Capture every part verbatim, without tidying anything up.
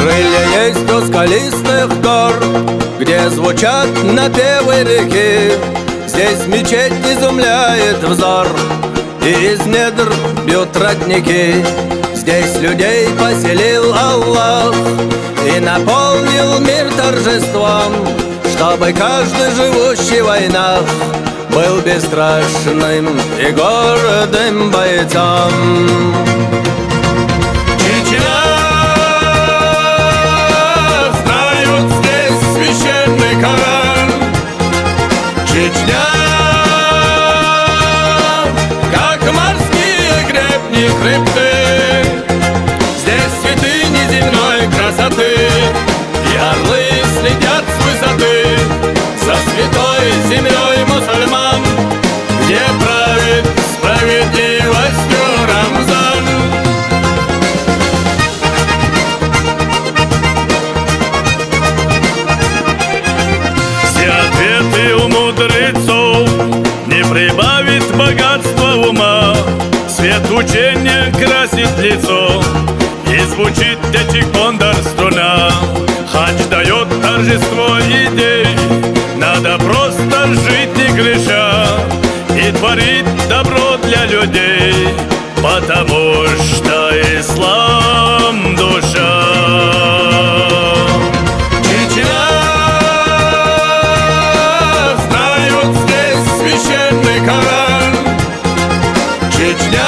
Крылья есть у скалистых гор, где звучат напевы реки. Здесь мечеть изумляет взор, и из недр бьют родники. Здесь людей поселил Аллах и наполнил мир торжеством, чтобы каждый живущий в войнах был бесстрашным и гордым бойцом. Чечня, знают здесь священный Коран. Чечня, как морские гребни хребты. Здесь святыни земной красоты, и орлы следят с высоты за святой землей мусульман, где правит справедливостью Рамзан. Все ответы у мудрецов не прибавит богатства ума. Свет учения красит лицо, и звучит течик-пондар струна. Хадж дает торжество идей, надо просто жить не греша и творить добро для людей, потому что ислам душа. Чечня, знают здесь священный Коран. Чечня,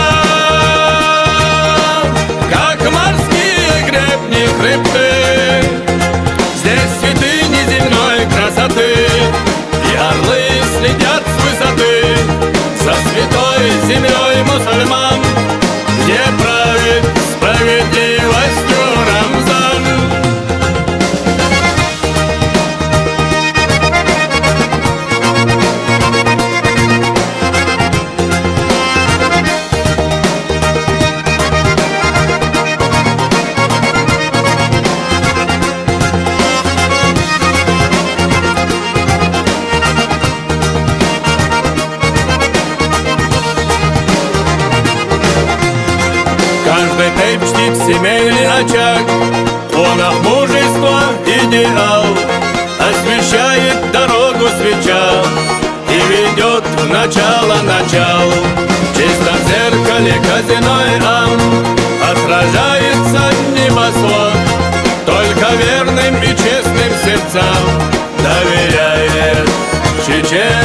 как морские гребни хребты. Здесь святыни земной красоты, и орлы следят с высоты за святой землей мусульман, где правит справедливостью Рамзан. Каждый тейп чтит семейный очаг, он их мужество идеал. Освещает дорогу свеча и ведет в начало начал. Чисто в зеркале казиной ам отражается небосвод. Только верным и честным сердцам доверяет чечен.